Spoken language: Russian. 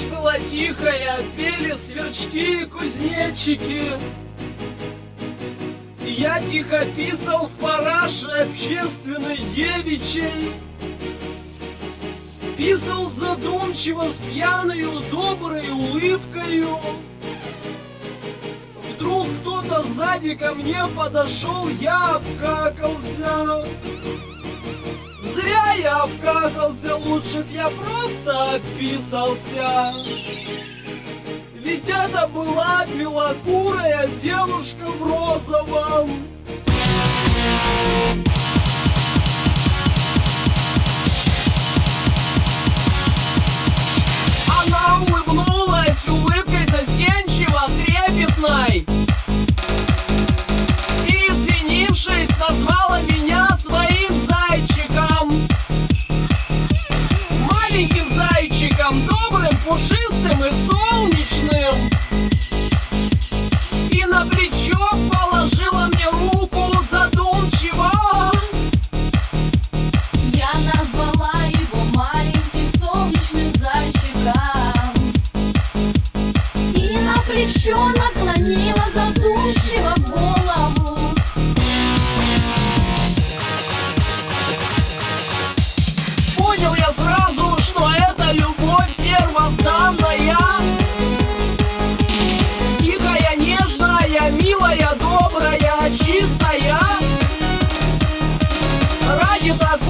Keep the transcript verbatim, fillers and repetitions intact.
Ночь была тихая, пели сверчки и кузнечики. Я тихо писал в параше общественной девичьей. Писал задумчиво с пьяною доброй улыбкою. Вдруг кто-то сзади ко мне подошел, я обкакался. Зря я обкакался, лучше б я просто описался. Ведь это была белокурая девушка в розовом. Она улыбнулась улыбкой застенчиво трепетной и, извинившись, назвала меня своим зайчиком. Маленьким зайчиком, добрым, пушистым и солнечным. И на плечо положила мне руку задумчиво. Я назвала его маленьким солнечным зайчиком и на плечо наклонила задумчиво голову. Понял я сразу, что это любовь первозданная. Тихая, нежная, милая, добрая, чистая. Ради такой